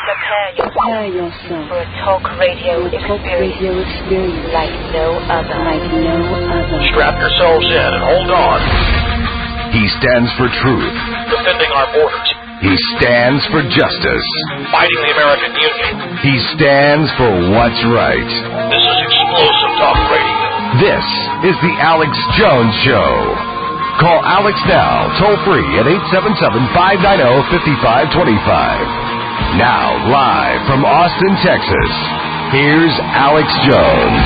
Prepare yourself for a talk radio experience like no other. Strap yourselves in and hold on. He stands for truth. Defending our borders. He stands for justice. Fighting the American Union. He stands for what's right. This is explosive talk radio. This is the Alex Jones Show. Call Alex now, toll free at 877-590-5525. Now, live from Austin, Texas, here's Alex Jones.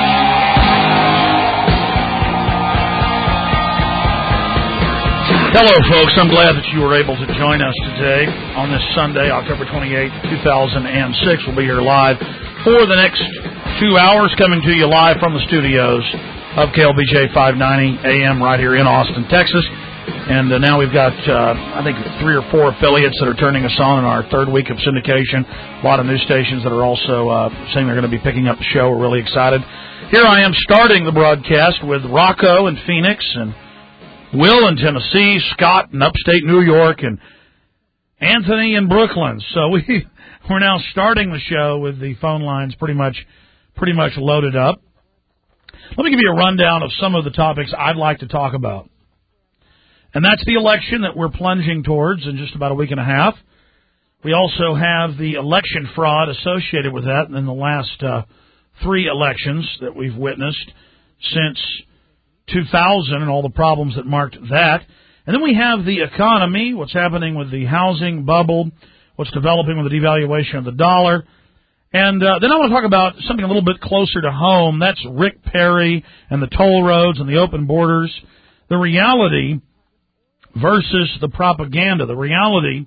Hello, folks. I'm glad that you were able to join us today on this Sunday, October 28, 2006. We'll be here live for the next 2 hours, coming to you live from the studios of KLBJ 590 AM right here in Austin, Texas. And now we've got, I think, 3 or 4 affiliates that are turning us on in our third week of syndication. A lot of news stations that are also saying they're going to be picking up the show. We're really excited. Here I am starting the broadcast with Rocco in Phoenix and Will in Tennessee, Scott in upstate New York, and Anthony in Brooklyn. So we're now starting the show with the phone lines pretty much loaded up. Let me give you a rundown of some of the topics I'd like to talk about. And that's the election that we're plunging towards in just about a week and a half. We also have the election fraud associated with that in the last 3 elections that we've witnessed since 2000 and all the problems that marked that. And then we have the economy, what's happening with the housing bubble, what's developing with the devaluation of the dollar. And then I want to talk about something a little bit closer to home. That's Rick Perry and the toll roads and the open borders. The reality versus the propaganda. The reality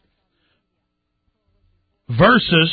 versus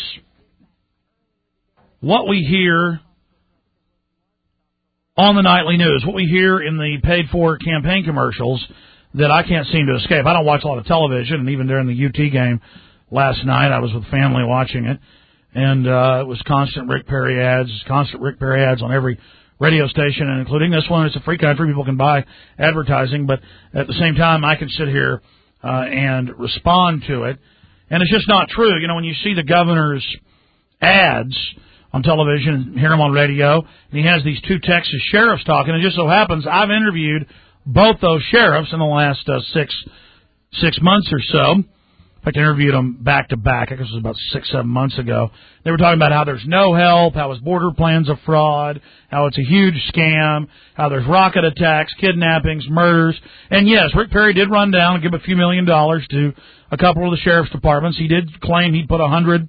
what we hear on the nightly news, what we hear in the paid-for campaign commercials that I can't seem to escape. I don't watch a lot of television, and even during the UT game last night, I was with family watching it, and it was constant Rick Perry ads on every radio station, and including this one. It's a free country. People can buy advertising, but at the same time, I can sit here and respond to it. And it's just not true. You know, when you see the governor's ads on television, hear him on radio, and he has these 2 Texas sheriffs talking, it just so happens I've interviewed both those sheriffs in the last 6 months or so. In fact, I interviewed them back-to-back. I guess it was about 6-7 months ago. They were talking about how there's no help, how his border plan's a fraud, how it's a huge scam, how there's rocket attacks, kidnappings, murders. And yes, Rick Perry did run down and give a few $1 million to a couple of the sheriff's departments. He did claim he'd put 100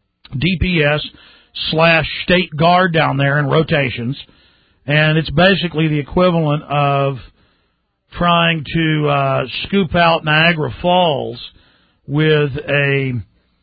DPS/state guard down there in rotations. And it's basically the equivalent of trying to scoop out Niagara Falls with a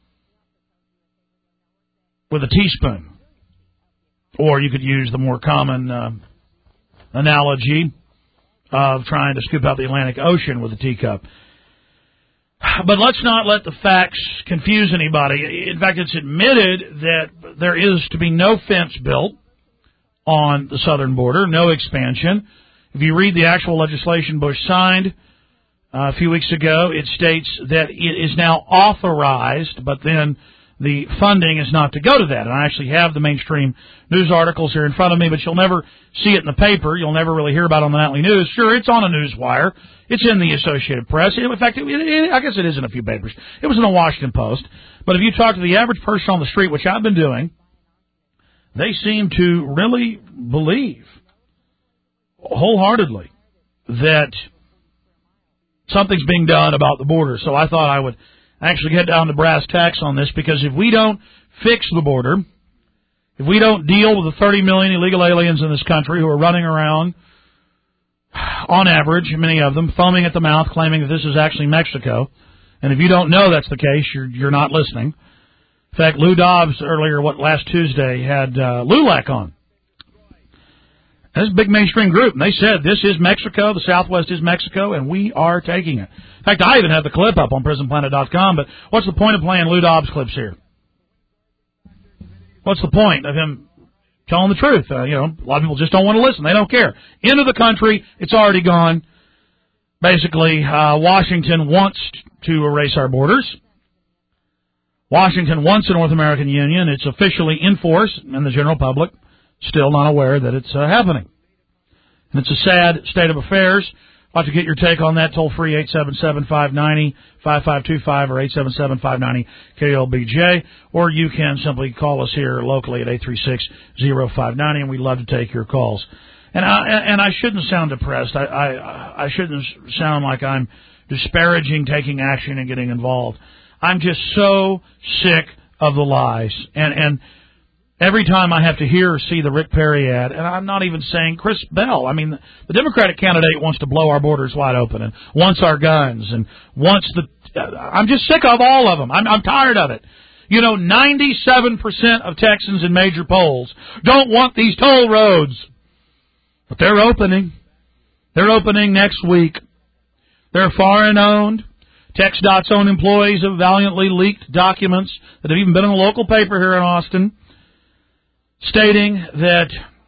teaspoon. Or you could use the more common analogy of trying to scoop out the Atlantic Ocean with a teacup. But let's not let the facts confuse anybody. In fact, it's admitted that there is to be no fence built on the southern border, no expansion. If you read the actual legislation Bush signed a few weeks ago, it states that it is now authorized, but then the funding is not to go to that. And I actually have the mainstream news articles here in front of me, but you'll never see it in the paper. You'll never really hear about it on the nightly news. Sure, it's on a news wire. It's in the Associated Press. In fact, I guess it is in a few papers. It was in the Washington Post. But if you talk to the average person on the street, which I've been doing, they seem to really believe wholeheartedly that something's being done about the border. So I thought I would actually get down to brass tacks on this, because if we don't fix the border, if we don't deal with the 30 million illegal aliens in this country who are running around, on average, many of them, foaming at the mouth, claiming that this is actually Mexico, and if you don't know that's the case, you're not listening. In fact, Lou Dobbs earlier, last Tuesday, had LULAC on. That's a big mainstream group, and they said this is Mexico, the Southwest is Mexico, and we are taking it. In fact, I even have the clip up on PrisonPlanet.com, but what's the point of playing Lou Dobbs clips here? What's the point of him telling the truth? A lot of people just don't want to listen. They don't care. Into the country, it's already gone. Basically, Washington wants to erase our borders. Washington wants a North American Union. It's officially in force, and the general public still not aware that it's happening. And it's a sad state of affairs. I'd like to get your take on that. Toll free 877-590-5525 or 877-590-KLBJ. Or you can simply call us here locally at 836-0590, and we'd love to take your calls. And I shouldn't sound depressed. I shouldn't sound like I'm disparaging taking action and getting involved. I'm just so sick of the lies. And every time I have to hear or see the Rick Perry ad, and I'm not even saying Chris Bell. I mean, the Democratic candidate wants to blow our borders wide open and wants our guns and wants I'm just sick of all of them. I'm tired of it. 97% of Texans in major polls don't want these toll roads. But they're opening. They're opening next week. They're foreign owned. TxDOT's own employees have valiantly leaked documents that have even been in the local paper here in Austin, stating that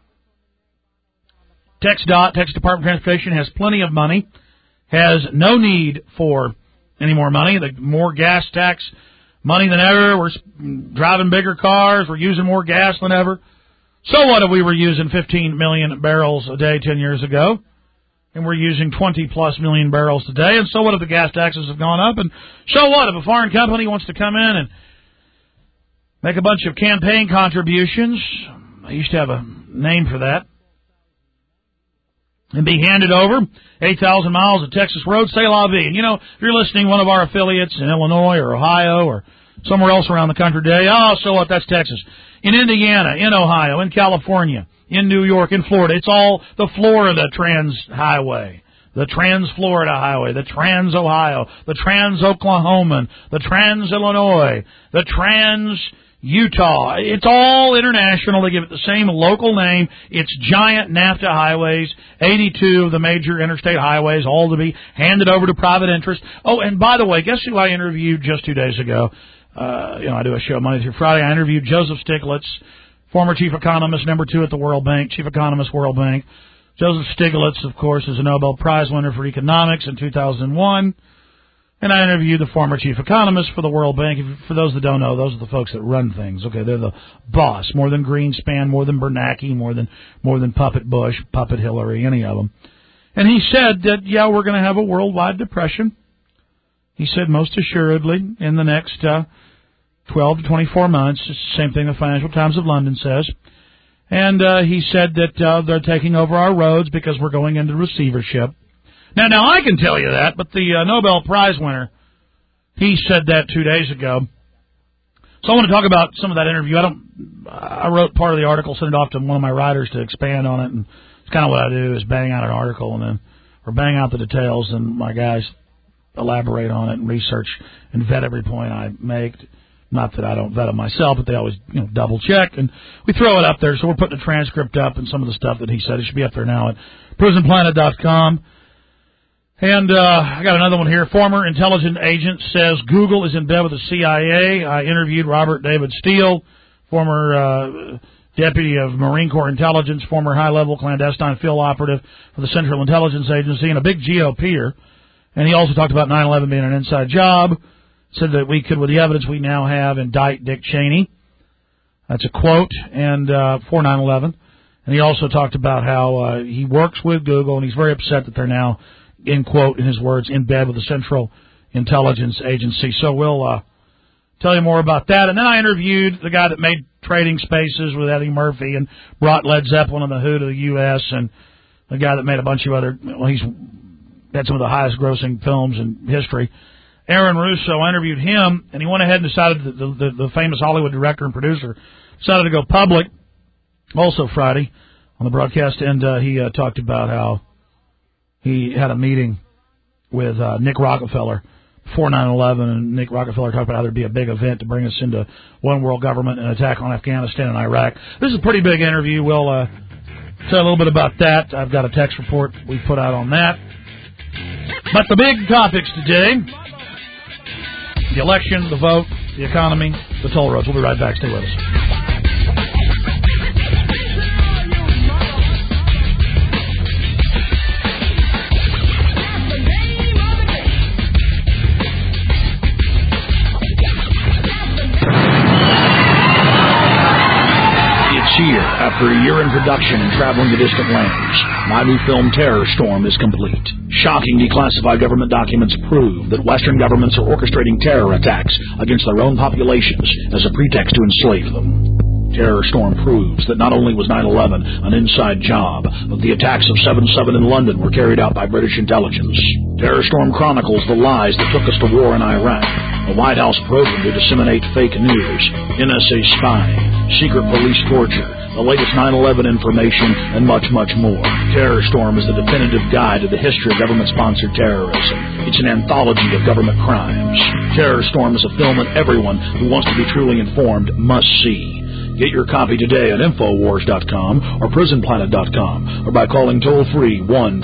TxDOT, Texas Department of Transportation, has plenty of money, has no need for any more money. The more gas tax money than ever. We're driving bigger cars. We're using more gas than ever. So what if we were using 15 million barrels a day 10 years ago? And we're using 20-plus million barrels today. And so what if the gas taxes have gone up? And so what if a foreign company wants to come in and make a bunch of campaign contributions? I used to have a name for that. And be handed over 8,000 miles of Texas road, say la vie. And, if you're listening to one of our affiliates in Illinois or Ohio or somewhere else around the country today, so what, that's Texas. In Indiana, in Ohio, in California, in New York, in Florida. It's all the Florida Trans Highway, the Trans-Florida Highway, the Trans-Ohio, the Trans-Oklahoman, the Trans-Illinois, the Trans-Utah. It's all international. They give it the same local name. It's giant NAFTA highways, 82 of the major interstate highways, all to be handed over to private interest. Oh, and by the way, guess who I interviewed just 2 days ago? I do a show Monday through Friday. I interviewed Joseph Stiglitz, former chief economist, number 2 at the World Bank, chief economist, World Bank. Joseph Stiglitz, of course, is a Nobel Prize winner for economics in 2001. And I interviewed the former chief economist for the World Bank. For those that don't know, those are the folks that run things. Okay, they're the boss, more than Greenspan, more than Bernanke, more than Puppet Bush, Puppet Hillary, any of them. And he said that, we're going to have a worldwide depression. He said most assuredly in the next 12 to 24 months. It's the same thing the Financial Times of London says. And he said that they're taking over our roads because we're going into receivership. Now I can tell you that, but the Nobel Prize winner, he said that 2 days ago. So I want to talk about some of that interview. I wrote part of the article, sent it off to one of my writers to expand on it, and it's kind of what I do is bang out an article or bang out the details, and my guys elaborate on it and research and vet every point I make. Not that I don't vet them myself, but they always double check, and we throw it up there. So we're putting a transcript up and some of the stuff that he said. It should be up there now at prisonplanet.com. And I got another one here. Former intelligence agent says Google is in bed with the CIA. I interviewed Robert David Steele, former deputy of Marine Corps Intelligence, former high-level clandestine field operative for the Central Intelligence Agency, and a big GOPer. And he also talked about 9/11 being an inside job. Said that we could, with the evidence we now have, indict Dick Cheney. That's a quote, and for 9/11. And he also talked about how he works with Google, and he's very upset that they're now, in quote, in his words, in bed with the Central Intelligence Agency. So we'll tell you more about that. And then I interviewed the guy that made Trading Spaces with Eddie Murphy and brought Led Zeppelin and the Who to the U.S., and the guy that made a bunch of other, he's had some of the highest grossing films in history. Aaron Russo, I interviewed him, and he went ahead and decided that the famous Hollywood director and producer decided to go public also Friday on the broadcast, and he talked about how he had a meeting with Nick Rockefeller before 9/11, and Nick Rockefeller talked about how there'd be a big event to bring us into one world government and attack on Afghanistan and Iraq. This is a pretty big interview. We'll tell a little bit about that. I've got a text report we put out on that. But the big topics today: the election, the vote, the economy, the toll roads. We'll be right back. Stay with us. This year, after a year in production and traveling to distant lands, my new film Terror Storm is complete. Shocking declassified government documents prove that Western governments are orchestrating terror attacks against their own populations as a pretext to enslave them. Terror Storm proves that not only was 9/11 an inside job, but the attacks of 7/7 in London were carried out by British intelligence. Terror Storm chronicles the lies that took us to war in Iraq, the White House program to disseminate fake news, NSA spying, secret police torture, the latest 9/11 information, and much, much more. Terror Storm is the definitive guide to the history of government-sponsored terrorism. It's an anthology of government crimes. Terror Storm is a film that everyone who wants to be truly informed must see. Get your copy today at Infowars.com or PrisonPlanet.com or by calling toll-free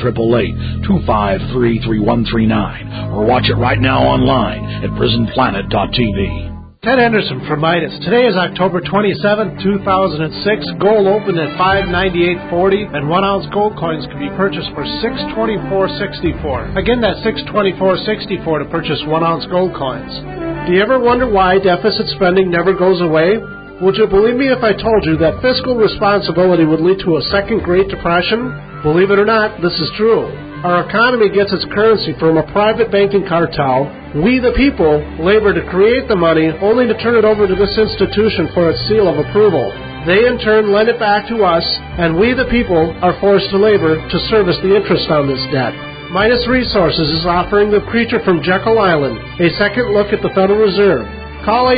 1-888-253-3139 or watch it right now online at PrisonPlanet.tv. Ted Anderson from Midas. Today is October 27, 2006. Gold opened at $598.40 and 1 ounce gold coins can be purchased for $624.64. Again, that's $624.64 to purchase 1 ounce gold coins. Do you ever wonder why deficit spending never goes away? Would you believe me if I told you that fiscal responsibility would lead to a second Great Depression? Believe it or not, this is true. Our economy gets its currency from a private banking cartel. We, the people, labor to create the money only to turn it over to this institution for its seal of approval. They, in turn, lend it back to us, and we, the people, are forced to labor to service the interest on this debt. Midas Resources is offering The Creature from Jekyll Island, a second look at the Federal Reserve. Call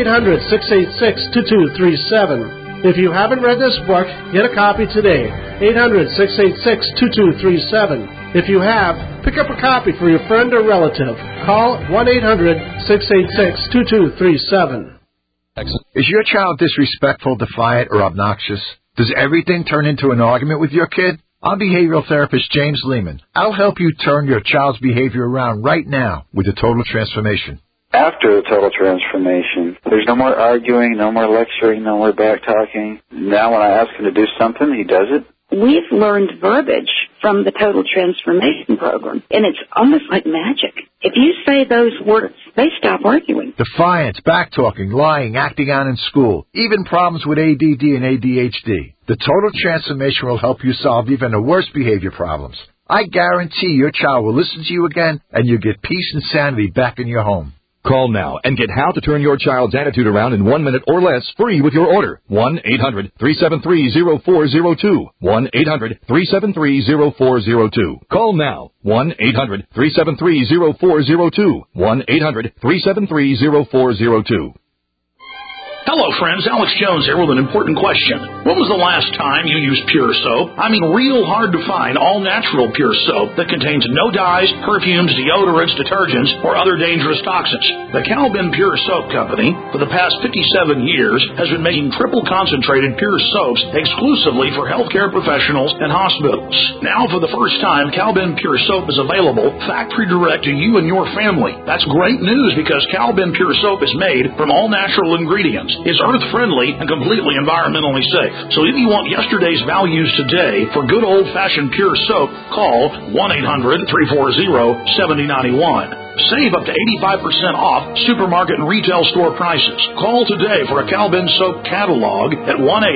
800-686-2237. If you haven't read this book, get a copy today. 800-686-2237. If you have, pick up a copy for your friend or relative. Call 1-800-686-2237. Is your child disrespectful, defiant, or obnoxious? Does everything turn into an argument with your kid? I'm behavioral therapist James Lehman. I'll help you turn your child's behavior around right now with a total transformation. After the total transformation, there's no more arguing, no more lecturing, no more back-talking. Now when I ask him to do something, he does it. We've learned verbiage from the Total Transformation Program, and it's almost like magic. If you say those words, they stop arguing. Defiance, back-talking, lying, acting out in school, even problems with ADD and ADHD. The Total Transformation will help you solve even the worst behavior problems. I guarantee your child will listen to you again, and you'll get peace and sanity back in your home. Call now and get how to turn your child's attitude around in 1 minute or less free with your order. 1-800-373-0402. 1-800-373-0402. Call now. 1-800-373-0402. 1-800-373-0402. Hello, friends. Alex Jones here with an important question. When was the last time you used Pure Soap? I mean, real hard to find all-natural Pure Soap that contains no dyes, perfumes, deodorants, detergents, or other dangerous toxins. The Calvin Pure Soap Company, for the past 57 years, has been making triple-concentrated Pure Soaps exclusively for healthcare professionals and hospitals. Now, for the first time, Calvin Pure Soap is available factory direct to you and your family. That's great news because Calvin Pure Soap is made from all-natural ingredients. Is earth-friendly and completely environmentally safe. So if you want yesterday's values today for good old-fashioned Pure Soap, call 1-800-340-7091. Save up to 85% off supermarket and retail store prices. Call today for a Calvin Soap catalog at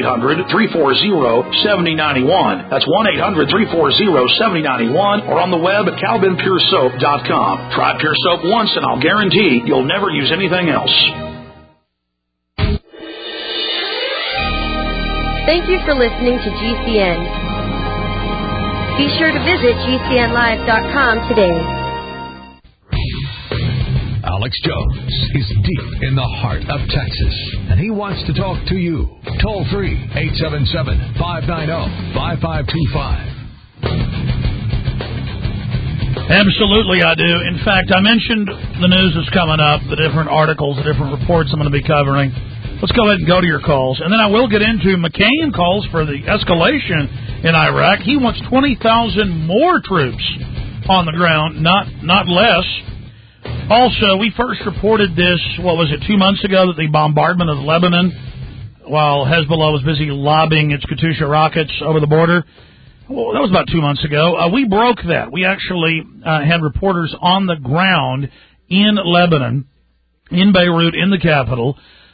1-800-340-7091. That's 1-800-340-7091 or on the web at CalvinPureSoap.com. Try Pure Soap once and I'll guarantee you'll never use anything else. Thank you for listening to GCN. Be sure to visit GCNlive.com today. Alex Jones is deep in the heart of Texas, and he wants to talk to you. Toll free, 877-590-5525. Absolutely, I do. In fact, I mentioned the news that's coming up, the different articles, the different reports I'm going to be covering. Let's go ahead and go to your calls. And then I will get into McCain calls for the escalation in Iraq. He wants 20,000 more troops on the ground, not less. Also, we first reported this, 2 months ago, that the bombardment of Lebanon, while Hezbollah was busy lobbing its Katyusha rockets over the border. Well, that was about 2 months ago. We broke that. We actually had reporters on the ground in Lebanon, in Beirut, in the capital,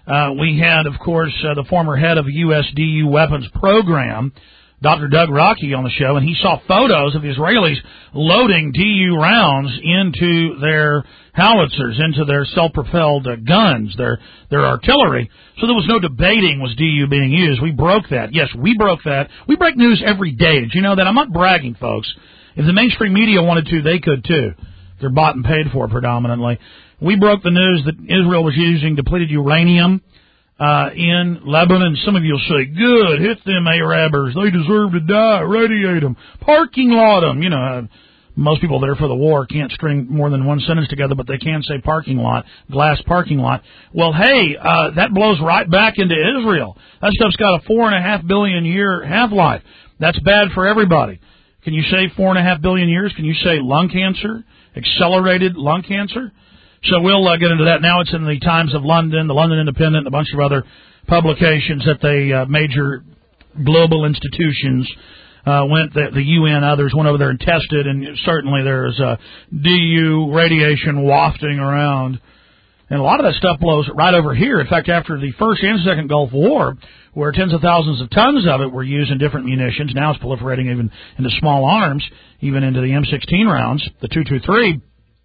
We had, of course, the former head of the USDU weapons program, Dr. Doug Rockey, on the show, and he saw photos of the Israelis loading DU rounds into their howitzers, into their self-propelled guns, their artillery. So there was no debating was DU being used. We broke that. Yes, we broke that. We break news every day. Did you know that? I'm not bragging, folks. If the mainstream media wanted to, they could too. They're bought and paid for predominantly. We broke the news that Israel was using depleted uranium in Lebanon. Some of you will say, good, hit them Arabers. They deserve to die. Radiate them. Parking lot them. You know, most people there for the war can't string more than one sentence together, but they can say parking lot, glass parking lot. Well, hey, that blows right back into Israel. That stuff's got a 4.5 billion year half-life. That's bad for everybody. Can you say 4.5 billion years? Can you say lung cancer? Accelerated lung cancer? So we'll get into that. Now it's in the Times of London, the London Independent, and a bunch of other publications that they major global institutions went, the UN, others went over there and tested, and certainly there's DU radiation wafting around. And a lot of that stuff blows right over here. In fact, after the First and Second Gulf War, where tens of thousands of tons of it were used in different munitions, now it's proliferating even into small arms, even into the M16 rounds, the 223.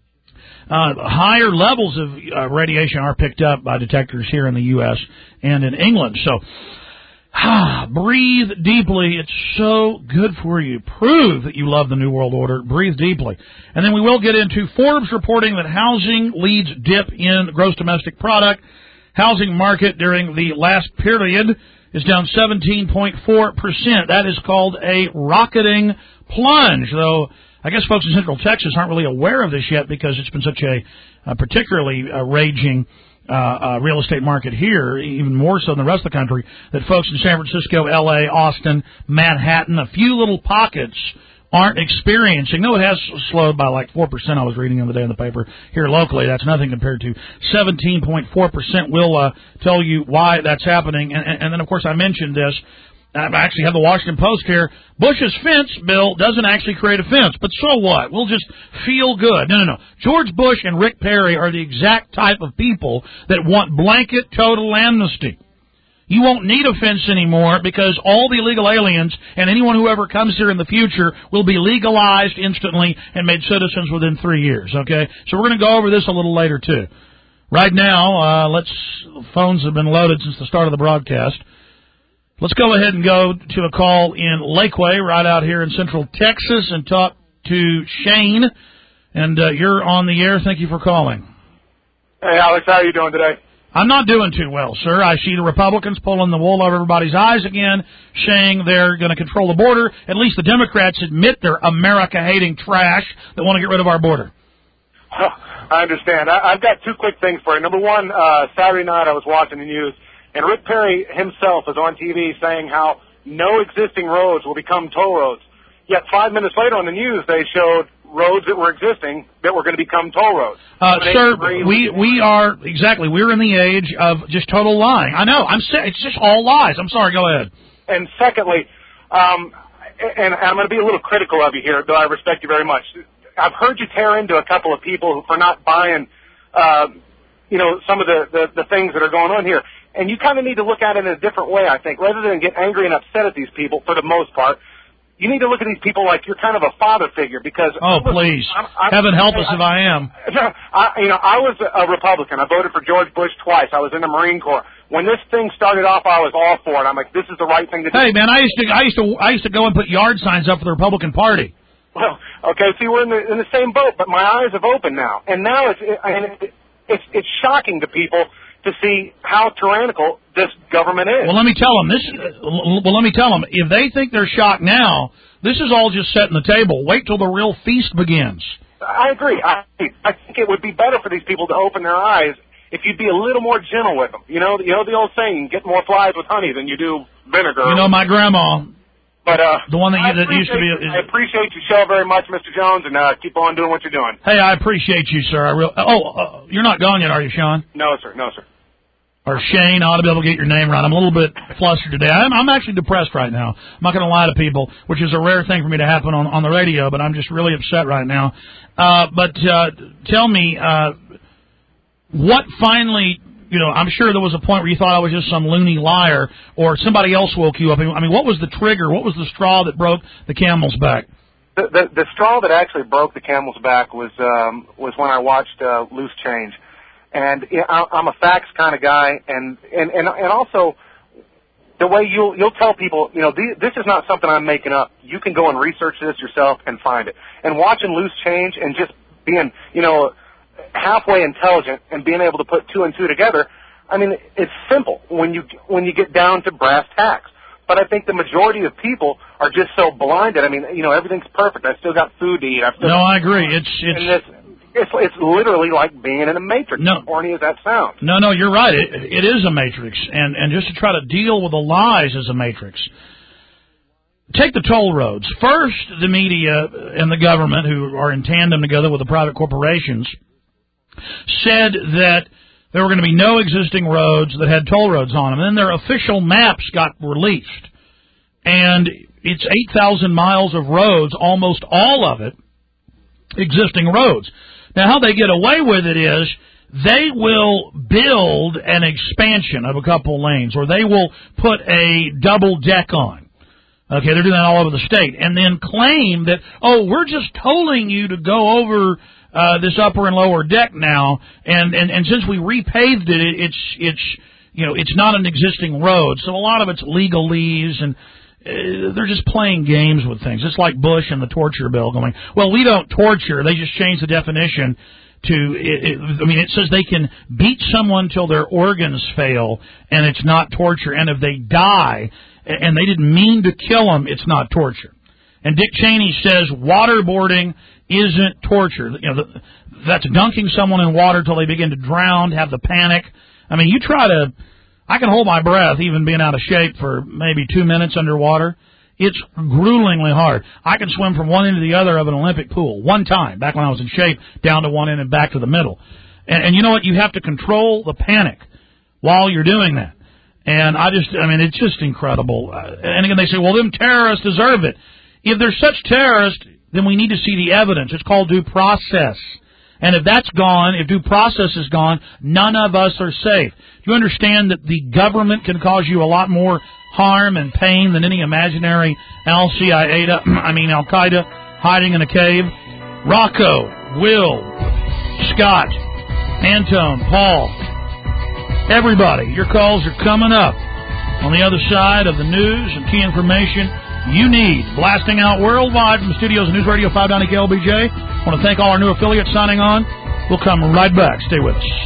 Higher levels of radiation are picked up by detectors here in the U.S. and in England. So, breathe deeply. It's so good for you. Prove that you love the New World Order. Breathe deeply. And then we will get into Forbes reporting that housing leads dip in gross domestic product. Housing market during the last period is down 17.4%. That is called a rocketing plunge, though I guess folks in Central Texas aren't really aware of this yet because it's been such a particularly raging real estate market here, even more so than the rest of the country, that folks in San Francisco, L.A., Austin, Manhattan, a few little pockets aren't experiencing. No, it has slowed by like 4%. I was reading the other day in the paper here locally. That's nothing compared to 17.4%. We'll tell you why that's happening. And then, of course, I mentioned this. I actually have the Washington Post here. Bush's fence bill doesn't actually create a fence, but so what? We'll just feel good. No. George Bush and Rick Perry are the exact type of people that want blanket total amnesty. You won't need a fence anymore because all the illegal aliens and anyone who ever comes here in the future will be legalized instantly and made citizens within 3 years, okay? So we're going to go over this a little later, too. Right now, phones have been loaded since the start of the broadcast. Let's go ahead and go to a call in Lakeway, right out here in Central Texas, and talk to Shane. And you're on the air. Thank you for calling. Hey, Alex, how are you doing today? I'm not doing too well, sir. I see the Republicans pulling the wool over everybody's eyes again, saying they're going to control the border. At least the Democrats admit they're America-hating trash that want to get rid of our border. I understand. I've got two quick things for you. Number one, Saturday night I was watching the news, and Rick Perry himself was on TV saying how no existing roads will become toll roads. Yet 5 minutes later on the news, they showed roads that were existing that were going to become toll roads. Sir, we are, exactly, we're in the age of just total lying. I know, it's just all lies. I'm sorry, go ahead. And secondly, and I'm going to be a little critical of you here, though I respect you very much. I've heard you tear into a couple of people for not buying, some of the things that are going on here. And you kind of need to look at it in a different way, I think. Rather than get angry and upset at these people, for the most part, you need to look at these people like you're kind of a father figure because... Oh, please. Heaven help us if I am. I was a Republican. I voted for George Bush twice. I was in the Marine Corps. When this thing started off, I was all for it. I'm like, this is the right thing to do. Hey, man, I used to go and put yard signs up for the Republican Party. Well, okay, see, we're in the same boat, but my eyes have opened now. And now it's shocking to people to see how tyrannical this government is. Well, let me tell them. If they think they're shocked now, this is all just setting the table. Wait till the real feast begins. I agree. I think it would be better for these people to open their eyes if you'd be a little more gentle with them. You know the old saying, get more flies with honey than you do vinegar. You know, my grandma, but the one that used to be. I appreciate your show very much, Mr. Jones, and keep on doing what you're doing. Hey, I appreciate you, sir. You're not gone yet, are you, Sean? No, sir. Or Shane, I ought to be able to get your name right. I'm a little bit flustered today. I'm actually depressed right now. I'm not going to lie to people, which is a rare thing for me to happen on the radio, but I'm just really upset right now. But tell me, what finally I'm sure there was a point where you thought I was just some loony liar, or somebody else woke you up. I mean, what was the trigger? What was the straw that broke the camel's back? The straw that actually broke the camel's back was when I watched Loose Change, and I'm a facts kind of guy, and also the way you'll tell people, this is not something I'm making up. You can go and research this yourself and find it. And watching Loose Change and just being, halfway intelligent and being able to put two and two together, I mean, it's simple when you get down to brass tacks. But I think the majority of people are just so blinded. I mean, everything's perfect. I still got food to eat. I agree. It's literally like being in a matrix, as corny as that sounds. No, you're right. It is a matrix, and just to try to deal with the lies is a matrix. Take the toll roads. First, the media and the government, who are in tandem together with the private corporations, said that there were going to be no existing roads that had toll roads on them. And then their official maps got released, and it's 8,000 miles of roads, almost all of it existing roads. Now, how they get away with it is they will build an expansion of a couple lanes, or they will put a double deck on. Okay, they're doing that all over the state, and then claim that, we're just tolling you to go over this upper and lower deck now, and since we repaved it, it's not an existing road, so a lot of it's legalese, and they're just playing games with things. It's like Bush and the torture bill going, well, we don't torture. They just changed the definition to, it says they can beat someone till their organs fail, and it's not torture. And if they die, and they didn't mean to kill them, it's not torture. And Dick Cheney says waterboarding isn't torture. That's dunking someone in water till they begin to drown, have the panic. I mean, I can hold my breath even being out of shape for maybe 2 minutes underwater. It's gruelingly hard. I can swim from one end to the other of an Olympic pool one time, back when I was in shape, down to one end and back to the middle. And you know what? You have to control the panic while you're doing that. And it's just incredible. And again, they say, well, them terrorists deserve it. If they're such terrorists, then we need to see the evidence. It's called due process. And if that's gone, if due process is gone, none of us are safe. Do you understand that the government can cause you a lot more harm and pain than any imaginary Al-Qaeda hiding in a cave? Rocco, Will, Scott, Antone, Paul, everybody, your calls are coming up on the other side of the news and key information you need. Blasting out worldwide from the studios of News Radio 590 KLBJ. I want to thank all our new affiliates signing on. We'll come right back. Stay with us.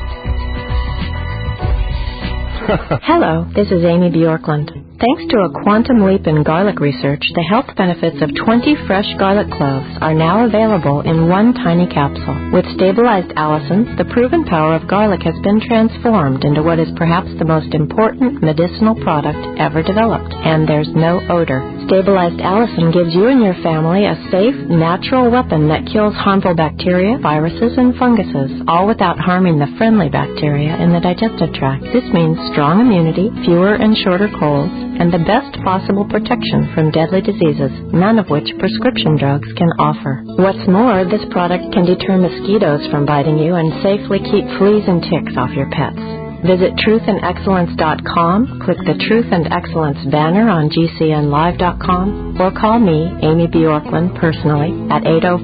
Hello, this is Amy Bjorklund. Thanks to a quantum leap in garlic research, the health benefits of 20 fresh garlic cloves are now available in one tiny capsule. With stabilized allicin, the proven power of garlic has been transformed into what is perhaps the most important medicinal product ever developed, and there's no odor. Stabilized allicin gives you and your family a safe, natural weapon that kills harmful bacteria, viruses, and funguses, all without harming the friendly bacteria in the digestive tract. This means strong immunity, fewer and shorter colds, and the best possible protection from deadly diseases, none of which prescription drugs can offer. What's more, this product can deter mosquitoes from biting you and safely keep fleas and ticks off your pets. Visit truthandexcellence.com, click the Truth and Excellence banner on GCNlive.com, or call me, Amy Bjorklund, personally at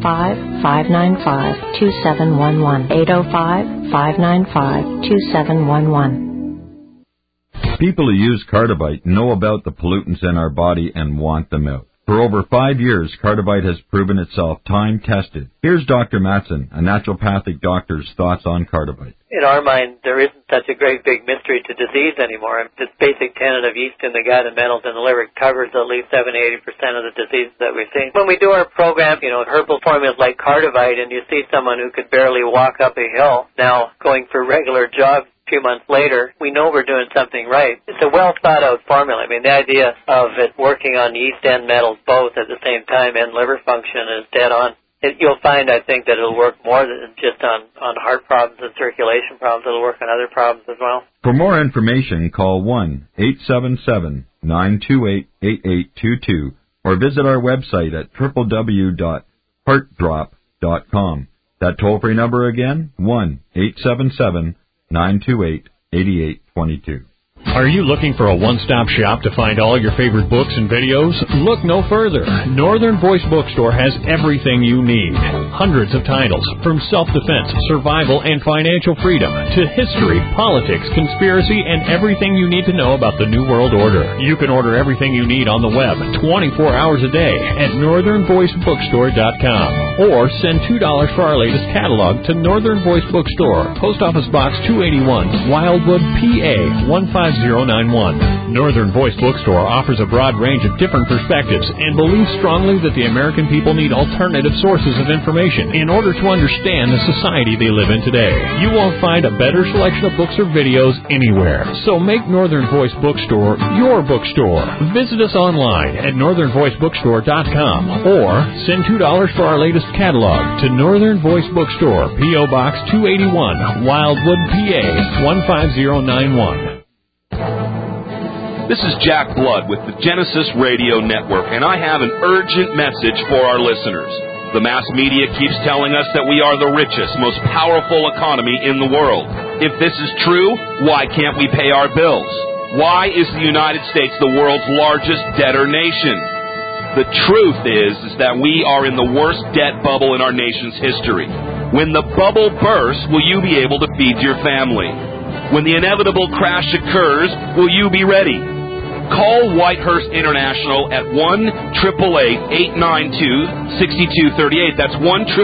805-595-2711, 805-595-2711. People who use Cardivite know about the pollutants in our body and want them out. For over 5 years, Cardivite has proven itself time-tested. Here's Dr. Matson, a naturopathic doctor's thoughts on Cardivite. In our mind, there isn't such a great big mystery to disease anymore. This basic tenet of yeast in the gut and metals in the liver covers at least 70-80% of the diseases that we've seen. When we do our program, herbal formulas like Cardivite, and you see someone who could barely walk up a hill now going for regular jogs, few months later, we know we're doing something right. It's a well-thought-out formula. The idea of it working on yeast and metals both at the same time and liver function is dead on. You'll find, I think, that it'll work more than just on heart problems and circulation problems. It'll work on other problems as well. For more information, call 1-877-928-8822 or visit our website at www.heartdrop.com. That toll-free number again, 1-877 928-8822. Are you looking for a one-stop shop to find all your favorite books and videos? Look no further. Northern Voice Bookstore has everything you need. Hundreds of titles, from self-defense, survival, and financial freedom, to history, politics, conspiracy, and everything you need to know about the New World Order. You can order everything you need on the web 24 hours a day at northernvoicebookstore.com, or send $2 for our latest catalog to Northern Voice Bookstore, Post Office Box 281, Wildwood, PA 15091. Northern Voice Bookstore offers a broad range of different perspectives and believes strongly that the American people need alternative sources of information in order to understand the society they live in today. You won't find a better selection of books or videos anywhere. So make Northern Voice Bookstore your bookstore. Visit us online at northernvoicebookstore.com, or send $2 for our latest catalog to Northern Voice Bookstore, P.O. Box 281, Wildwood, PA 15091. This is Jack Blood with the Genesis Radio Network, and I have an urgent message for our listeners. The mass media keeps telling us that we are the richest, most powerful economy in the world. If this is true, why can't we pay our bills? Why is the United States the world's largest debtor nation? The truth is that we are in the worst debt bubble in our nation's history. When the bubble bursts, will you be able to feed your family? When the inevitable crash occurs, will you be ready? Call Whitehurst International at 1-888-892-6238. That's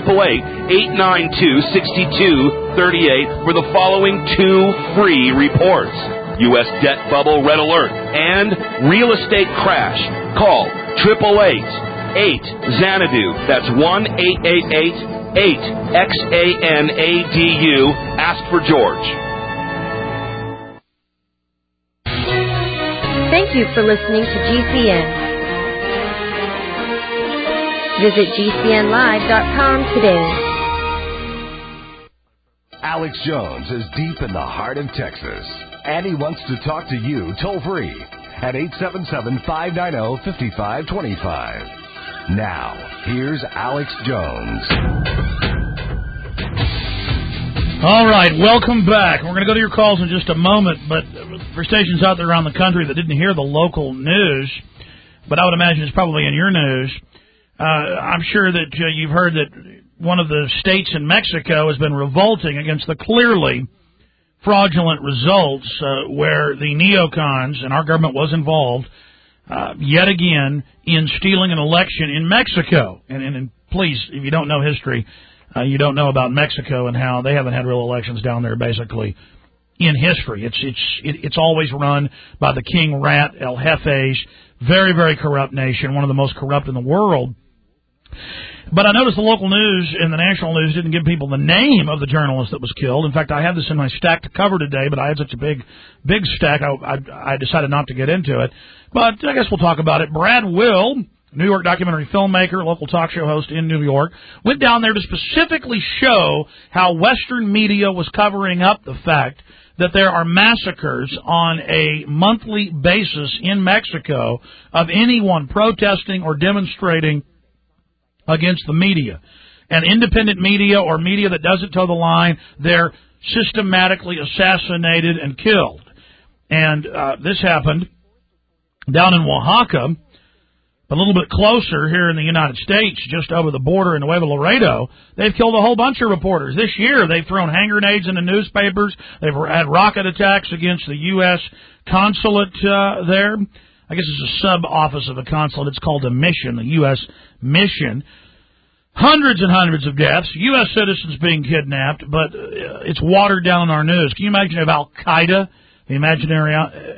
1-888-892-6238 for the following 2 free reports: U.S. Debt Bubble Red Alert and Real Estate Crash. Call 888-8-XANADU. That's 1-888-8-XANADU. Ask for George. Thank you for listening to GCN. Visit GCNlive.com today. Alex Jones is deep in the heart of Texas, and he wants to talk to you toll-free at 877-590-5525. Now, here's Alex Jones. All right, welcome back. We're going to go to your calls in just a moment, but for stations out there around the country that didn't hear the local news, but I would imagine it's probably in your news, I'm sure that you've heard that one of the states in Mexico has been revolting against the clearly fraudulent results where the neocons, and our government was involved, yet again, in stealing an election in Mexico. And please, if you don't know history, you don't know about Mexico and how they haven't had real elections down there, basically, in history. It's always run by the king rat, El Jefes, very, very corrupt nation, one of the most corrupt in the world. But I noticed the local news and the national news didn't give people the name of the journalist that was killed. In fact, I have this in my stack to cover today, but I had such a big stack, I decided not to get into it. But I guess we'll talk about it. Brad Will, New York documentary filmmaker, local talk show host in New York, went down there to specifically show how Western media was covering up the fact that there are massacres on a monthly basis in Mexico of anyone protesting or demonstrating against the media. And independent media or media that doesn't toe the line, they're systematically assassinated and killed. And this happened down in Oaxaca, a little bit closer here in the United States, just over the border in Nuevo Laredo. They've killed a whole bunch of reporters. This year, they've thrown hand grenades into newspapers. They've had rocket attacks against the U.S. consulate there. I guess it's a sub-office of a consulate. It's called a mission, the U.S. mission. Hundreds and hundreds of deaths, U.S. citizens being kidnapped, but it's watered down in our news. Can you imagine if Al-Qaeda, the imaginary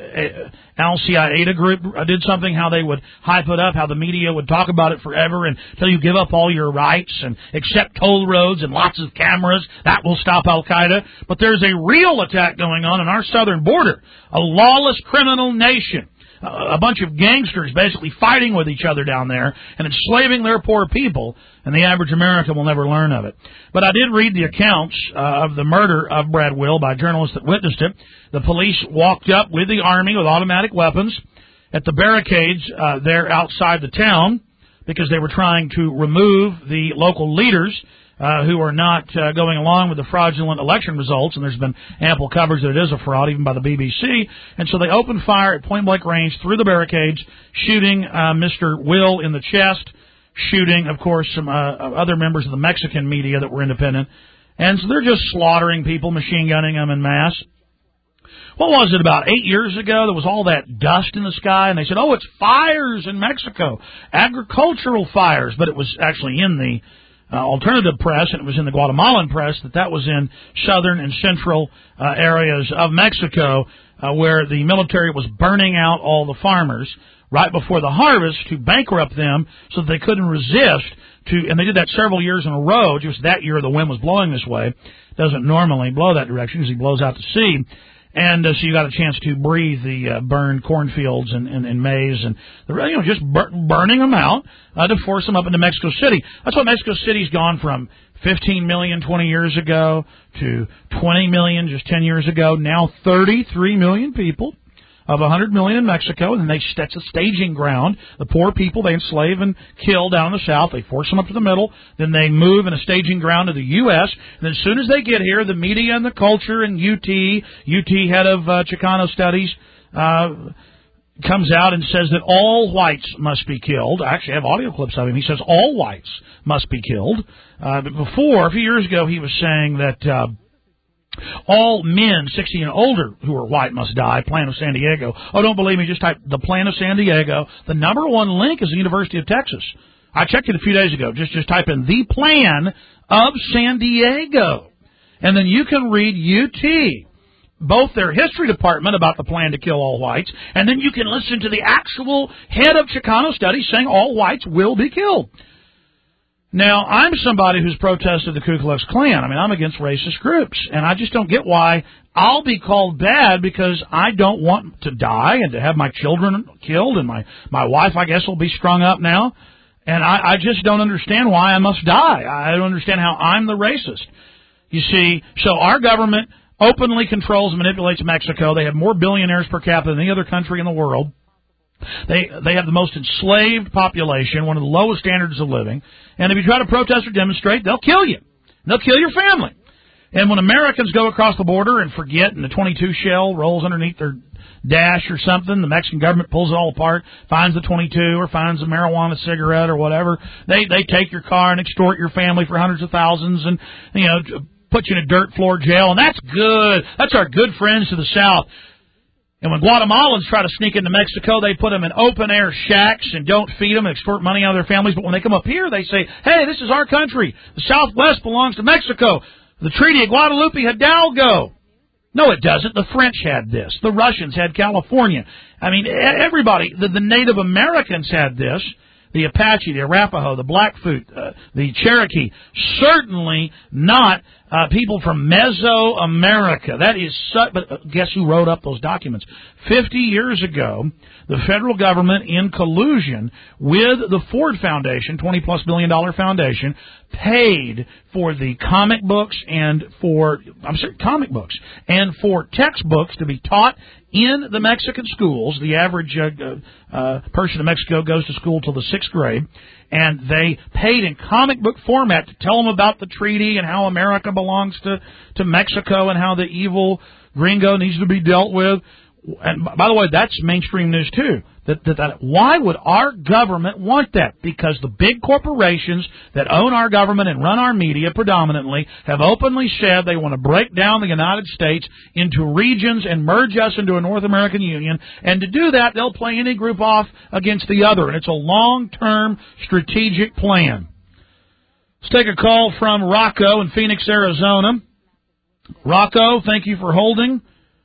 Al-Qaeda group, did something, how they would hype it up, how the media would talk about it forever until you give up all your rights and accept toll roads and lots of cameras. That will stop Al-Qaeda. But there's a real attack going on our southern border, a lawless criminal nation. A bunch of gangsters basically fighting with each other down there and enslaving their poor people, and the average American will never learn of it. But I did read the accounts of the murder of Brad Will by journalists that witnessed it. The police walked up with the army with automatic weapons at the barricades there outside the town because they were trying to remove the local leaders who are not going along with the fraudulent election results, and there's been ample coverage that it is a fraud, even by the BBC. And so they opened fire at point-blank range through the barricades, shooting Mr. Will in the chest, shooting, of course, some other members of the Mexican media that were independent. And so they're just slaughtering people, machine gunning them en masse. What was it, about 8 years ago, there was all that dust in the sky, and they said, oh, it's fires in Mexico, agricultural fires, but it was actually in the alternative press, and it was in the Guatemalan press, that was in southern and central areas of Mexico, where the military was burning out all the farmers right before the harvest to bankrupt them so that they couldn't resist and they did that several years in a row. Just that year the wind was blowing this way. It doesn't normally blow that direction because it blows out to sea. And so you got a chance to breathe the burned cornfields and maize and just burning them out to force them up into Mexico City. That's why Mexico City's gone from 15 million 20 years ago to 20 million just 10 years ago. Now 33 million people of 100 million in Mexico, and that's a staging ground. The poor people they enslave and kill down in the south. They force them up to the middle. Then they move in a staging ground to the U.S. And then as soon as they get here, the media and the culture and UT head of Chicano Studies, comes out and says that all whites must be killed. I actually have audio clips of him. He says all whites must be killed. But before, a few years ago, he was saying that all men 60 and older who are white must die. Plan of San Diego. Oh, don't believe me? Just type the Plan of San Diego. The number one link is the University of Texas. I checked it a few days ago. Just type in the Plan of San Diego, and then you can read UT, both their history department about the plan to kill all whites, and then you can listen to the actual head of Chicano Studies saying all whites will be killed. Now, I'm somebody who's protested the Ku Klux Klan. I mean, I'm against racist groups, and I just don't get why I'll be called bad because I don't want to die and to have my children killed, and my wife, I guess, will be strung up now. And I just don't understand why I must die. I don't understand how I'm the racist. You see, so our government openly controls and manipulates Mexico. They have more billionaires per capita than any other country in the world. They have the most enslaved population, one of the lowest standards of living. And if you try to protest or demonstrate, they'll kill you. They'll kill your family. And when Americans go across the border and forget and the .22 shell rolls underneath their dash or something, the Mexican government pulls it all apart, finds the .22 or finds a marijuana cigarette or whatever. They take your car and extort your family for hundreds of thousands and, put you in a dirt floor jail. And that's good. That's our good friends to the south. And when Guatemalans try to sneak into Mexico, they put them in open-air shacks and don't feed them and extort money out of their families. But when they come up here, they say, hey, this is our country. The Southwest belongs to Mexico. The Treaty of Guadalupe Hidalgo. No, it doesn't. The French had this. The Russians had California. I mean, everybody, the Native Americans had this. The Apache, the Arapaho, the Blackfoot, the Cherokee. Certainly not people from Mesoamerica. That is but guess who wrote up those documents? 50 years ago, the federal government, in collusion with the Ford Foundation, $20+ billion foundation, paid for the comic books and for textbooks to be taught in the Mexican schools. The average person in Mexico goes to school till the 6th grade, and they paid in comic book format to tell them about the treaty and how America belongs to Mexico and how the evil gringo needs to be dealt with. And by the way, that's mainstream news too. Why would our government want that? Because the big corporations that own our government and run our media predominantly have openly said they want to break down the United States into regions and merge us into a North American Union. And to do that, they'll play any group off against the other. And it's a long-term strategic plan. Let's take a call from Rocco in Phoenix, Arizona. Rocco, thank you for holding.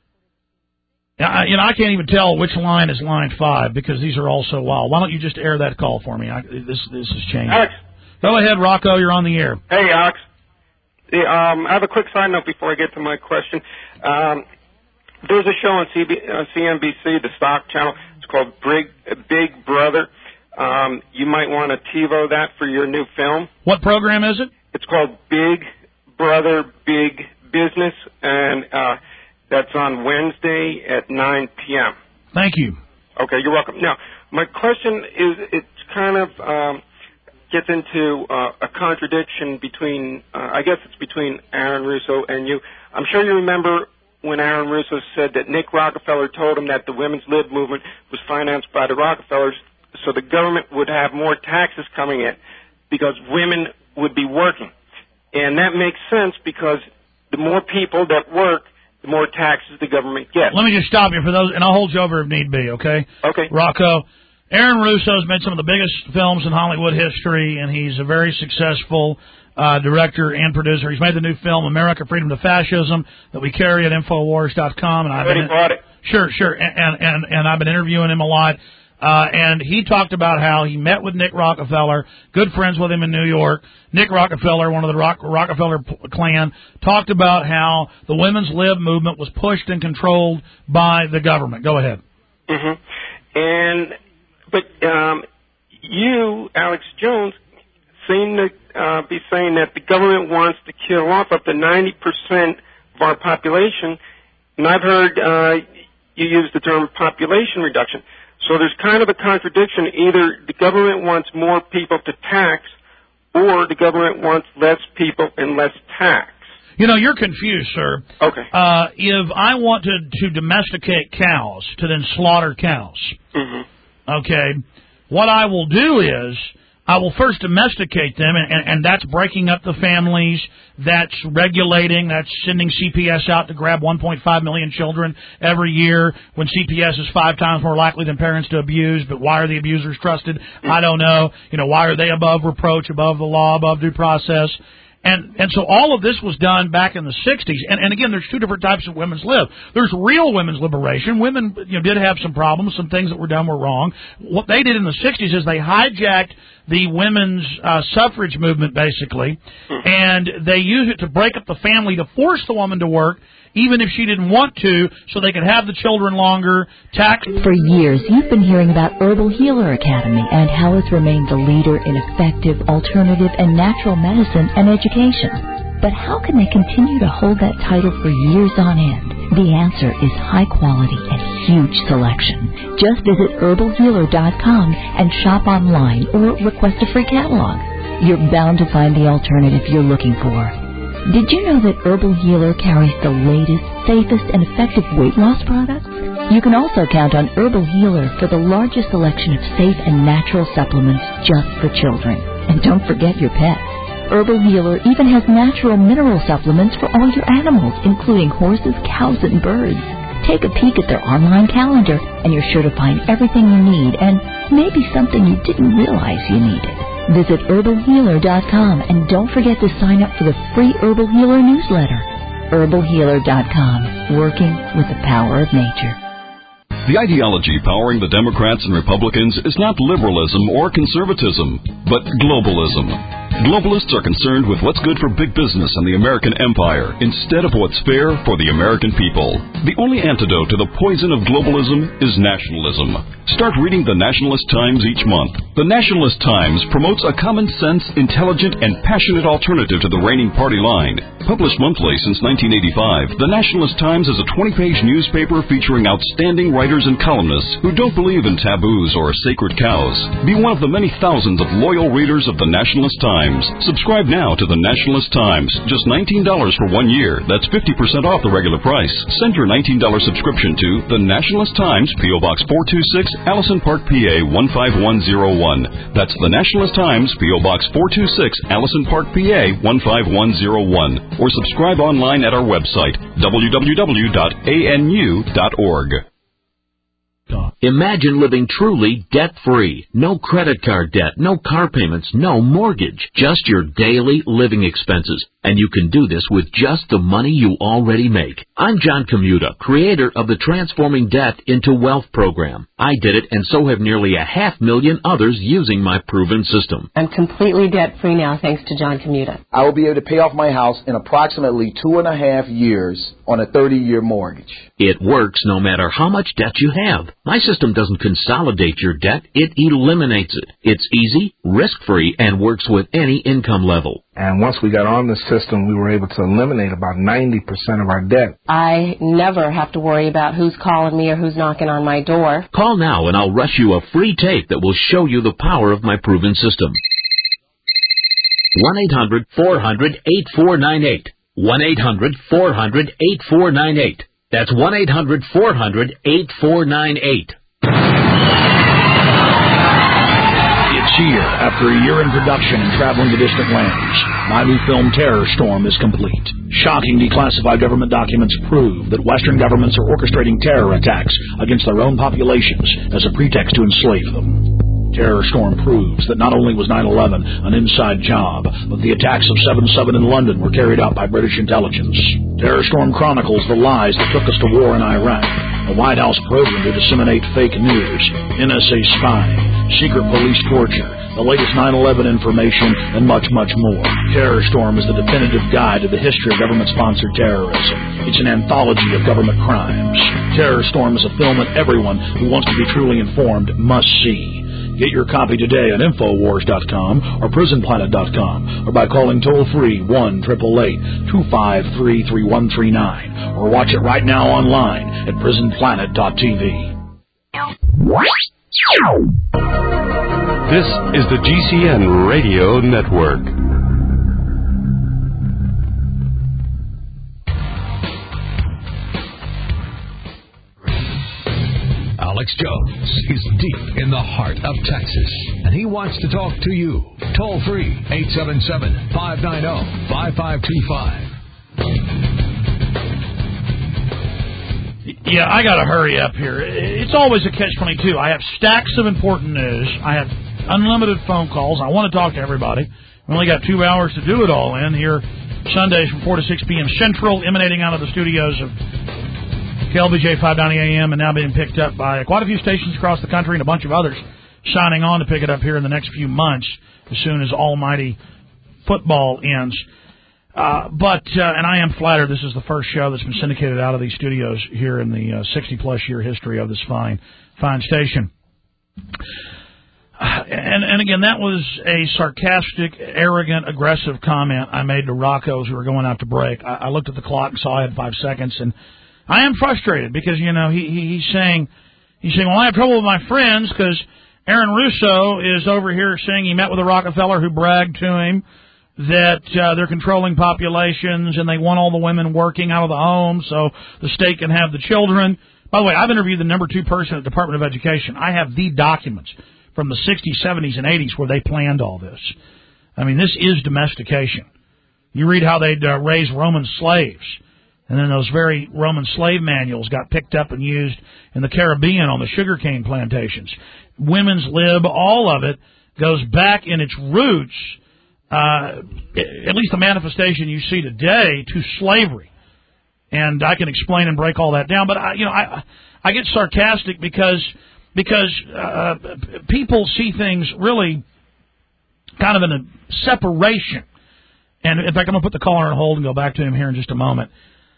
I can't even tell which line is line 5 because these are all so wild. Why don't you just air that call for me? This has changed. Alex. Go ahead, Rocco. You're on the air. Hey, Alex. I have a quick side note before I get to my question. There's a show on CNBC, the stock channel. It's called Big Brother. You might want to TiVo that for your new film. What program is it? It's called Big Brother, Big Business, and that's on Wednesday at 9 p.m. Thank you. Okay, you're welcome. Now, my question is, it's kind of gets into a contradiction between, I guess it's between Aaron Russo and you. I'm sure you remember when Aaron Russo said that Nick Rockefeller told him that the Women's Lib movement was financed by the Rockefellers so the government would have more taxes coming in because women would be working. And that makes sense because the more people that work, the more taxes the government gets. Let me just stop you for those, and I'll hold you over if need be, okay? Okay. Rocco, Aaron Russo's made some of the biggest films in Hollywood history, and he's a very successful director and producer. He's made the new film America, Freedom to Fascism that we carry at Infowars.com. And I've already bought it. Sure. And I've been interviewing him a lot. And he talked about how he met with Nick Rockefeller, good friends with him in New York. Nick Rockefeller, one of the Rockefeller clan, talked about how the women's lib movement was pushed and controlled by the government. Go ahead. Mm-hmm. But you, Alex Jones, seem to be saying that the government wants to kill off up to 90% of our population. And I've heard you use the term population reduction. So there's kind of a contradiction. Either the government wants more people to tax, or the government wants less people and less tax. You know, you're confused, sir. Okay. If I wanted to domesticate cows, to then slaughter cows, okay, what I will do is I will first domesticate them, and that's breaking up the families, that's regulating, that's sending CPS out to grab 1.5 million children every year when CPS is 5 times more likely than parents to abuse. But why are the abusers trusted? I don't know. You know, why are they above reproach, above the law, above due process? And so all of this was done back in the 60s. And again, there's two different types of women's lib. There's real women's liberation. Women, did have some problems. Some things that were done were wrong. What they did in the 60s is they hijacked the women's suffrage movement, basically, and they used it to break up the family, to force the woman to work, even if she didn't want to, so they could have the children longer, tax. For years, you've been hearing about Herbal Healer Academy and how it's remained the leader in effective, alternative, and natural medicine and education. But how can they continue to hold that title for years on end? The answer is high quality and huge selection. Just visit herbalhealer.com and shop online or request a free catalog. You're bound to find the alternative you're looking for. Did you know that Herbal Healer carries the latest, safest, and effective weight loss products? You can also count on Herbal Healer for the largest selection of safe and natural supplements just for children. And don't forget your pets. Herbal Healer even has natural mineral supplements for all your animals, including horses, cows, and birds. Take a peek at their online calendar, and you're sure to find everything you need, and maybe something you didn't realize you needed. Visit herbalhealer.com, and don't forget to sign up for the free Herbal Healer newsletter. herbalhealer.com, working with the power of nature. The ideology powering the Democrats and Republicans is not liberalism or conservatism, but globalism. Globalists are concerned with what's good for big business and the American empire instead of what's fair for the American people. The only antidote to the poison of globalism is nationalism. Start reading the Nationalist Times each month. The Nationalist Times promotes a common-sense, intelligent, and passionate alternative to the reigning party line. Published monthly since 1985, the Nationalist Times is a 20-page newspaper featuring outstanding writers and columnists who don't believe in taboos or sacred cows. Be one of the many thousands of loyal readers of the Nationalist Times. Subscribe now to the Nationalist Times. Just $19 for 1 year. That's 50% off the regular price. Send your $19 subscription to the Nationalist Times, P.O. Box 426, Allison Park, PA 15101. That's the Nationalist Times, P.O. Box 426, Allison Park, PA 15101. Or subscribe online at our website, www.anu.org. Imagine living truly debt-free. No credit card debt, no car payments, no mortgage. Just your daily living expenses. And you can do this with just the money you already make. I'm John Commuta, creator of the Transforming Debt into Wealth program. I did it, and so have nearly 500,000 others using my proven system. I'm completely debt-free now, thanks to John Commuta. I will be able to pay off my house in approximately 2.5 years on a 30-year mortgage. It works no matter how much debt you have. My system doesn't consolidate your debt, it eliminates it. It's easy, risk-free, and works with any income level. And once we got on the system, we were able to eliminate about 90% of our debt. I never have to worry about who's calling me or who's knocking on my door. Call now and I'll rush you a free tape that will show you the power of my proven system. 1-800-400-8498. 1-800-400-8498. That's 1-800-400-8498. It's here. After a year in production and traveling to distant lands, my new film Terror Storm is complete. Shocking declassified government documents prove that Western governments are orchestrating terror attacks against their own populations as a pretext to enslave them. Terror Storm proves that not only was 9/11 an inside job, but the attacks of 7/7 in London were carried out by British intelligence. Terror Storm chronicles the lies that took us to war in Iraq, a White House program to disseminate fake news, NSA spying, secret police torture, the latest 9/11 information, and much, much more. Terror Storm is the definitive guide to the history of government-sponsored terrorism. It's an anthology of government crimes. Terror Storm is a film that everyone who wants to be truly informed must see. Get your copy today at Infowars.com or PrisonPlanet.com or by calling toll-free 1-888-253-3139 or watch it right now online at PrisonPlanet.tv. This is the GCN Radio Network. Alex Jones is deep in the heart of Texas, and he wants to talk to you. Toll free, 877-590-5525. Yeah, I got to hurry up here. It's always a catch-22. I have stacks of important news. I have unlimited phone calls. I want to talk to everybody. We only got 2 hours to do it all in here Sundays from 4 to 6 p.m. Central, emanating out of the studios of KLBJ 590 AM, and now being picked up by quite a few stations across the country and a bunch of others signing on to pick it up here in the next few months as soon as almighty football ends. And I am flattered this is the first show that's been syndicated out of these studios here in the 60-plus year history of this fine station. And again, that was a sarcastic, arrogant, aggressive comment I made to Rocco as we were going out to break. I looked at the clock and saw I had 5 seconds, and I am frustrated because, you know, he's saying, well, I have trouble with my friends because Aaron Russo is over here saying he met with a Rockefeller who bragged to him that they're controlling populations and they want all the women working out of the home so the state can have the children. By the way, I've interviewed the number 2 person at the Department of Education. I have the documents from the 60s, 70s, and 80s where they planned all this. I mean, this is domestication. You read how they'd raise Roman slaves. And then those very Roman slave manuals got picked up and used in the Caribbean on the sugarcane plantations. Women's lib, all of it, goes back in its roots, at least the manifestation you see today, to slavery. And I can explain and break all that down. But, I get sarcastic because people see things really kind of in a separation. And in fact, I'm going to put the caller on hold and go back to him here in just a moment.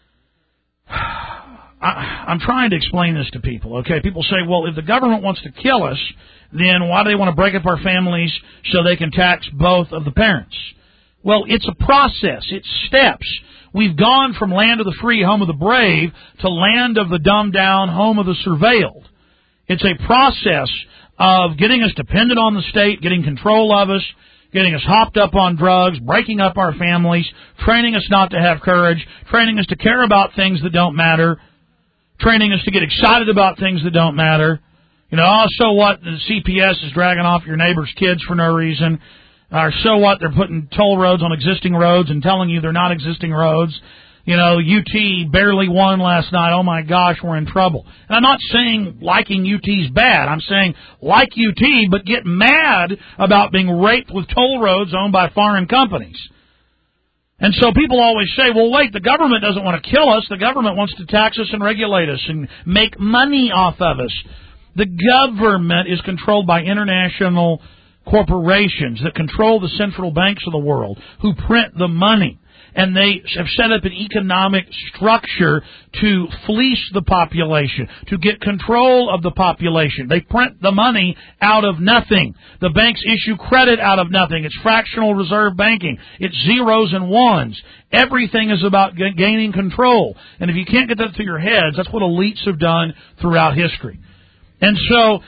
I'm trying to explain this to people, okay? People say, well, if the government wants to kill us, then why do they want to break up our families so they can tax both of the parents? Well, it's a process. It's steps. We've gone from land of the free, home of the brave, to land of the dumbed down, home of the surveilled. It's a process of getting us dependent on the state, getting control of us, getting us hopped up on drugs, breaking up our families, training us not to have courage, training us to care about things that don't matter, training us to get excited about things that don't matter. You know, so what, the CPS is dragging off your neighbor's kids for no reason. Or so what, they're putting toll roads on existing roads and telling you they're not existing roads. You know, UT barely won last night. Oh, my gosh, we're in trouble. And I'm not saying liking UT's bad. I'm saying like UT, but get mad about being raped with toll roads owned by foreign companies. And so people always say, well, wait, the government doesn't want to kill us. The government wants to tax us and regulate us and make money off of us. The government is controlled by international corporations that control the central banks of the world, who print the money. And they have set up an economic structure to fleece the population, to get control of the population. They print the money out of nothing. The banks issue credit out of nothing. It's fractional reserve banking. It's zeros and ones. Everything is about gaining control. And if you can't get that through your heads, that's what elites have done throughout history. And so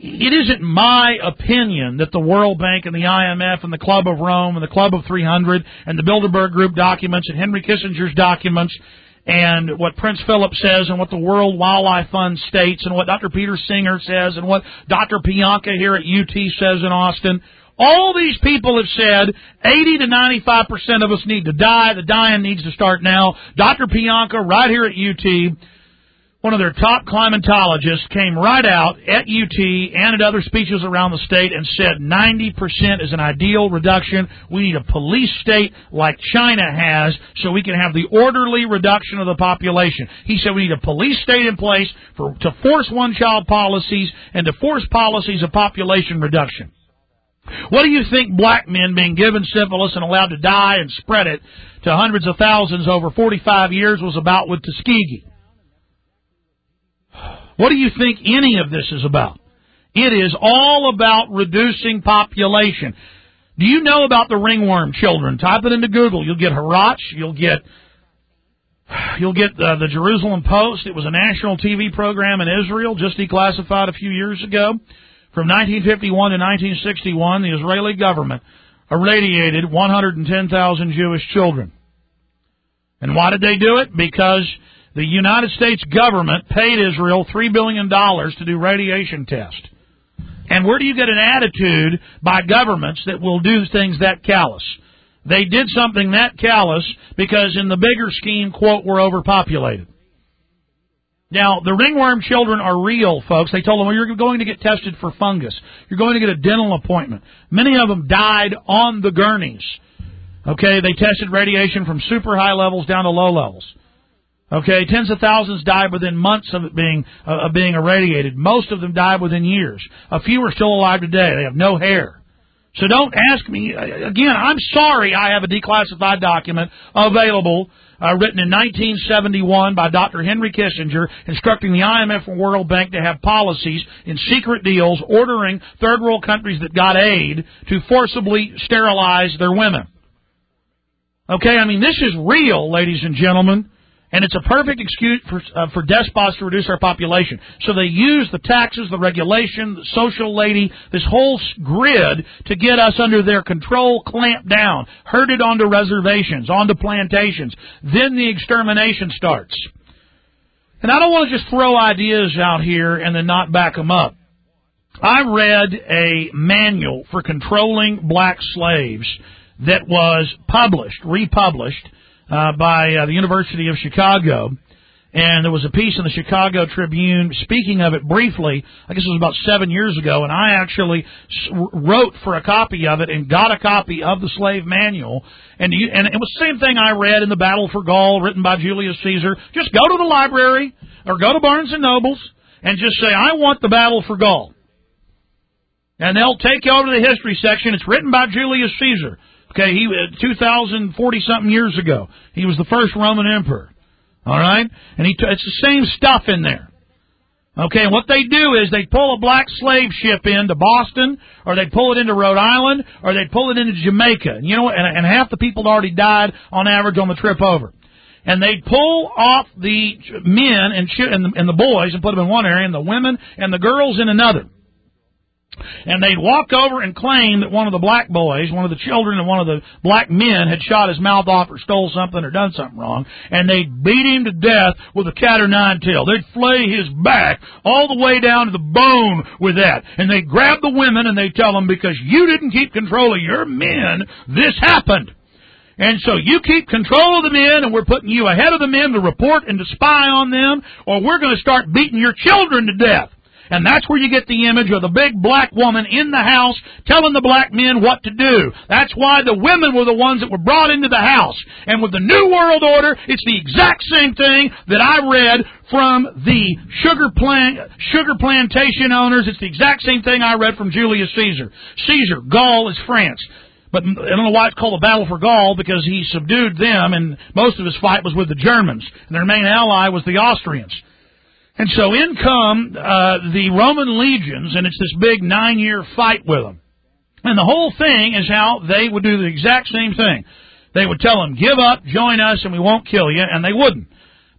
it isn't my opinion that the World Bank and the IMF and the Club of Rome and the Club of 300 and the Bilderberg Group documents and Henry Kissinger's documents and what Prince Philip says and what the World Wildlife Fund states and what Dr. Peter Singer says and what Dr. Pianka here at UT says in Austin. All these people have said 80 to 95% of us need to die. The dying needs to start now. Dr. Pianka right here at UT, one of their top climatologists, came right out at UT and at other speeches around the state and said 90% is an ideal reduction. We need a police state like China has so we can have the orderly reduction of the population. He said we need a police state in place to force one-child policies and to force policies of population reduction. What do you think black men being given syphilis and allowed to die and spread it to hundreds of thousands over 45 years was about with Tuskegee? What do you think any of this is about? It is all about reducing population. Do you know about the ringworm children? Type it into Google. You'll get Harach. You'll get the Jerusalem Post. It was a national TV program in Israel, just declassified a few years ago. From 1951 to 1961, the Israeli government irradiated 110,000 Jewish children. And why did they do it? Because the United States government paid Israel $3 billion to do radiation tests. And where do you get an attitude by governments that will do things that callous? They did something that callous because in the bigger scheme, quote, we're overpopulated. Now, the ringworm children are real, folks. They told them, well, you're going to get tested for fungus. You're going to get a dental appointment. Many of them died on the gurneys. Okay, they tested radiation from super high levels down to low levels. Okay, tens of thousands died within months of it being irradiated. Most of them died within years. A few are still alive today. They have no hair. So don't ask me. Again, I'm sorry I have a declassified document available written in 1971 by Dr. Henry Kissinger instructing the IMF and World Bank to have policies in secret deals ordering third world countries that got aid to forcibly sterilize their women. Okay, I mean, this is real, ladies and gentlemen. And it's a perfect excuse for despots to reduce our population. So they use the taxes, the regulation, the social lady, this whole grid to get us under their control, clamp down, herded onto reservations, onto plantations. Then the extermination starts. And I don't want to just throw ideas out here and then not back them up. I read a manual for controlling black slaves that was republished, by the University of Chicago, and there was a piece in the Chicago Tribune speaking of it briefly. I guess it was about 7 years ago, and I actually wrote for a copy of it and got a copy of the slave manual, and it was the same thing I read in The Battle for Gaul, written by Julius Caesar. Just go to the library or go to Barnes & Nobles and just say, I want The Battle for Gaul. And they'll take you over to the history section. It's written by Julius Caesar. Okay, 2,040-something years ago. He was the first Roman emperor. All right? And it's the same stuff in there. Okay, and what they do is they pull a black slave ship into Boston, or they pull it into Rhode Island, or they pull it into Jamaica. And you know what? And half the people already died on average on the trip over. And they'd pull off the men and the boys and put them in one area, and the women and the girls in another. And they'd walk over and claim that one of the black boys, one of the children and one of the black men had shot his mouth off or stole something or done something wrong, and they'd beat him to death with a cat o' nine tail. They'd flay his back all the way down to the bone with that. And they'd grab the women and they'd tell them, because you didn't keep control of your men, this happened. And so you keep control of the men, and we're putting you ahead of the men to report and to spy on them, or we're going to start beating your children to death. And that's where you get the image of the big black woman in the house telling the black men what to do. That's why the women were the ones that were brought into the house. And with the New World Order, it's the exact same thing that I read from the sugar plantation owners. It's the exact same thing I read from Julius Caesar. Caesar, Gaul is France. But I don't know why it's called the Battle for Gaul, because he subdued them, and most of his fight was with the Germans. And their main ally was the Austrians. And so in come the Roman legions, and it's this big 9-year fight with them. And the whole thing is how they would do the exact same thing. They would tell them, give up, join us, and we won't kill you, and they wouldn't.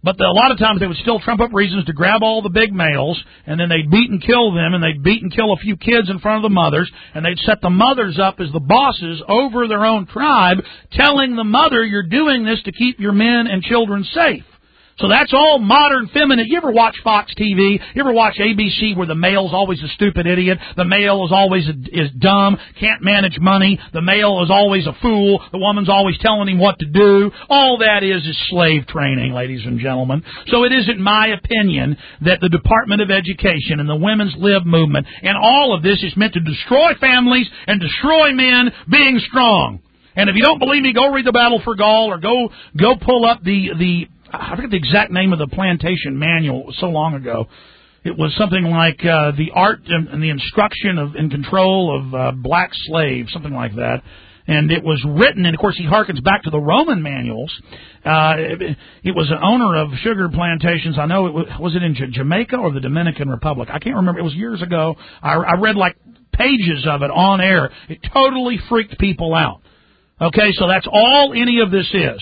But a lot of times they would still trump up reasons to grab all the big males, and then they'd beat and kill them, and they'd beat and kill a few kids in front of the mothers, and they'd set the mothers up as the bosses over their own tribe, telling the mother, you're doing this to keep your men and children safe. So that's all modern feminine. You ever watch Fox TV? You ever watch ABC where the male's always a stupid idiot? The male is always is dumb, can't manage money. The male is always a fool. The woman's always telling him what to do. All that is slave training, ladies and gentlemen. So it isn't my opinion that the Department of Education and the Women's Lib movement and all of this is meant to destroy families and destroy men being strong. And if you don't believe me, go read the Battle for Gaul or go pull up the I forget the exact name of the plantation manual. It was so long ago. It was something like the art and the instruction of and control of black slaves, something like that. And it was written, and of course he harkens back to the Roman manuals. It was an owner of sugar plantations. I know was it in Jamaica or the Dominican Republic? I can't remember. It was years ago. I read like pages of it on air. It totally freaked people out. Okay, so that's all any of this is.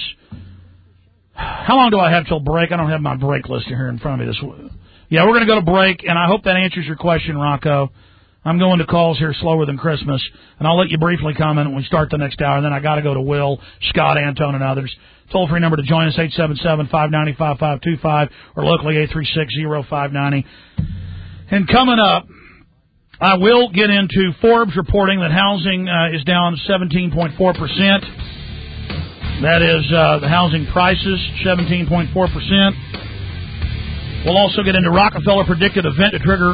How long do I have till break? I don't have my break list here in front of me. Yeah, we're going to go to break, and I hope that answers your question, Rocco. I'm going to calls here slower than Christmas, and I'll let you briefly comment when we start the next hour, and then I got to go to Will, Scott, Antone, and others. Toll-free number to join us, 877-590-5525, or locally 836-0590. And coming up, I will get into Forbes reporting that housing is down 17.4%. That is the housing prices, 17.4%. We'll also get into Rockefeller predicted event to trigger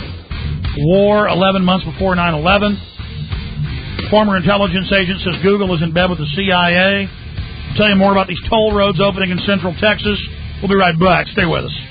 war 11 months before 9/11. Former intelligence agent says Google is in bed with the CIA. I'll tell you more about these toll roads opening in Central Texas. We'll be right back. Stay with us.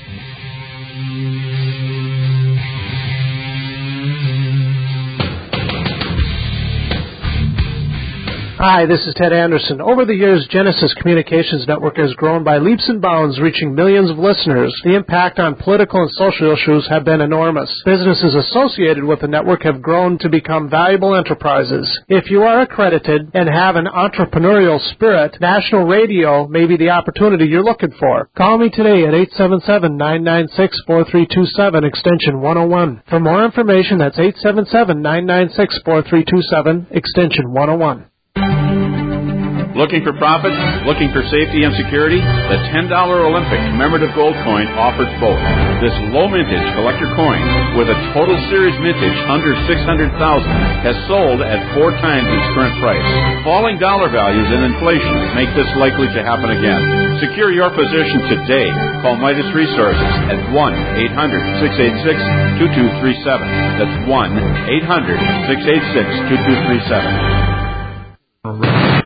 Hi, this is Ted Anderson. Over the years, Genesis Communications Network has grown by leaps and bounds, reaching millions of listeners. The impact on political and social issues have been enormous. Businesses associated with the network have grown to become valuable enterprises. If you are accredited and have an entrepreneurial spirit, national radio may be the opportunity you're looking for. Call me today at 877-996-4327, extension 101. For more information, that's 877-996-4327, extension 101. Looking for profits? Looking for safety and security? The $10 Olympic commemorative gold coin offers both. This low mintage collector coin with a total series mintage under $600,000 has sold at 4 times its current price. Falling dollar values and inflation make this likely to happen again. Secure your position today. Call Midas Resources at 1-800-686-2237. That's 1-800-686-2237.